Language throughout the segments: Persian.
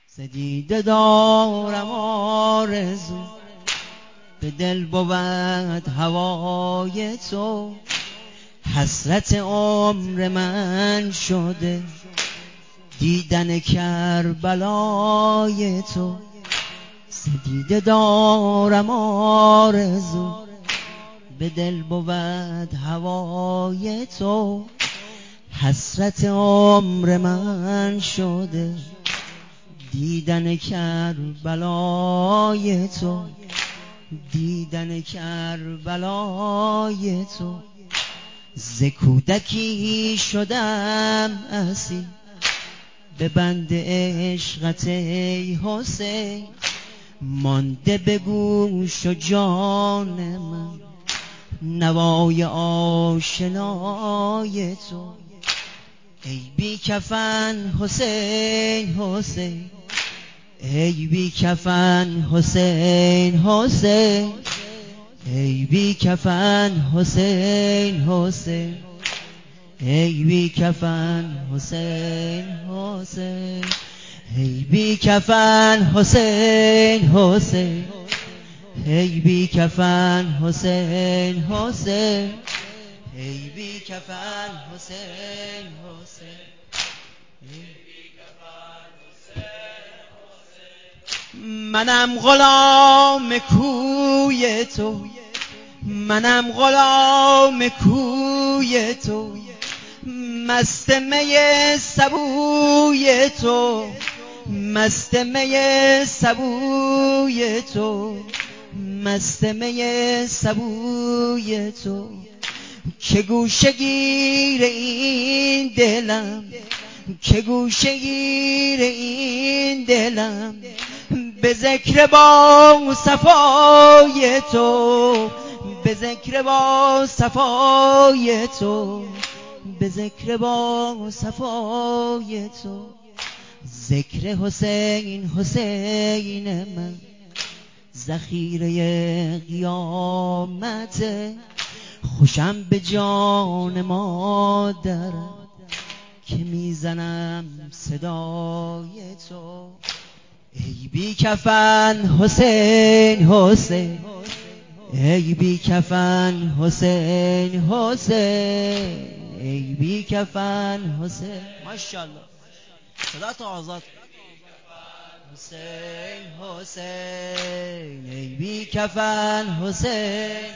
ز دیده دارم آرزو، به دل بود هوای تو. حسرت عمر من شده دیدن کربلای تو. ز دیده دارم آرزو، به دل بود هوای تو. حسرت عمر من شده دیدن کربلای تو، دیدن کربلای تو. ز کودکی شدم اسیر به بند عشقت ای حسین، مانده به گوش و جان من نوای آشنای تو. ای بی کفن حسین حسین، ای بی کفن حسین حسین، ای بی کفن حسین حسین، ای بی کفن حسین حسین، ای بی کفن حسین حسین، ای بی کفن حسین حسین، ای بی کفن حسین حسین. منم غلام کوی تو، منم غلام کوی تو، مست می سبوی تو، مست می سبوی تو، مست می سبوی تو. که گوشه گیر این دلم، که گوشه گیر این دلم، به ذکر با صفای تو، به ذکر با صفای تو، به ذکر با صفای تو. ذکر حسین حسین من ذخیره قیامت، خوشم به جان مادرم که میزنم صدای تو. ای بی کفن حسین حسین، ای بی کفن حسین حسین، ای بی کفن حسین. ماشاءالله صدا تو آزاد. حسین حسین، ای بی کفن حسین،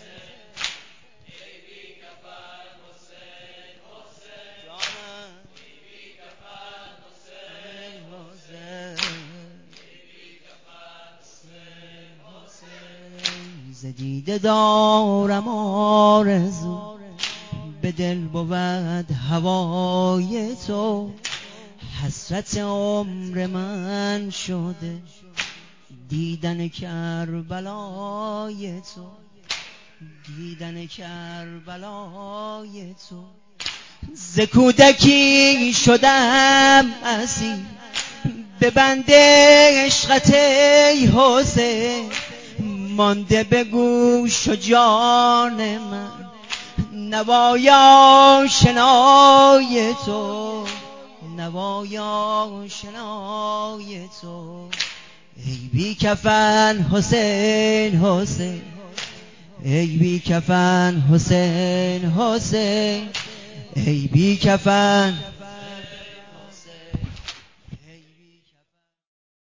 ز دیده دارم آرزو، به دل بود هوای تو. حسرت عمر من شده دیدن کربلای تو، دیدن کربلای تو. ز کودکی شدم اسیر به بند عشقت ای حسین، مانده به گوش و جان من نوای آشنای تو، نوای آشنای تو. ای بی کفن حسین حسین، ای بی کفن حسین حسین، ای بی کفن